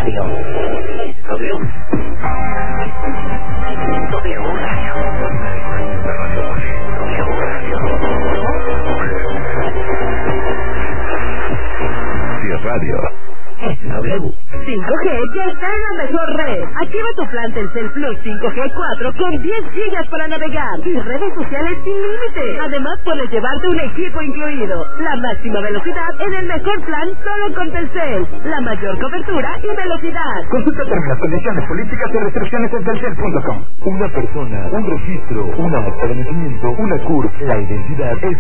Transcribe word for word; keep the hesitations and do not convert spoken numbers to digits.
Radio. W. W Radio. W Radio. Si es radio, es W. cinco G ya está en la mejor red. Activa tu plan Telcel Plus cinco G cuatro con diez gigas para navegar y redes sociales sin límite. Además puedes llevarte un equipo incluido. La máxima velocidad en el mejor plan solo con Telcel. La mayor cobertura y velocidad. Consulta términos, condiciones, políticas y restricciones en telcel punto com. una persona, un registro, una acta de nacimiento, una C U R, la identidad es